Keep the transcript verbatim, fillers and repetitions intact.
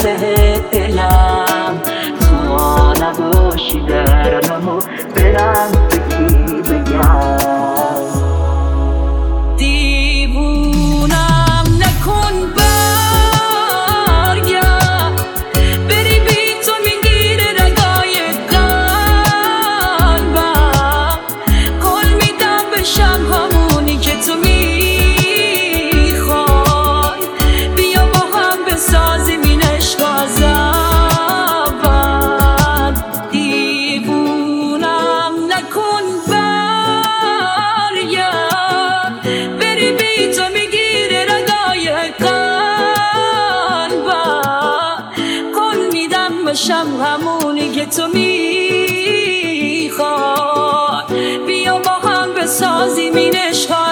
بهت دلم، تو نباشی درمو برم به کی بگم. دیوونم نکن برگرد، بری بی تو میگیره رگای قلبم. کل میدم بشم همونی که تو میخوای، بیا با هم بسازیم این عشق از اول. دیوونم نکن برگرد، بری بی تو میگیره رگای قلبم. کل میدم بشم همونی که تو میخوای، بیا با هم بسازیم این عشق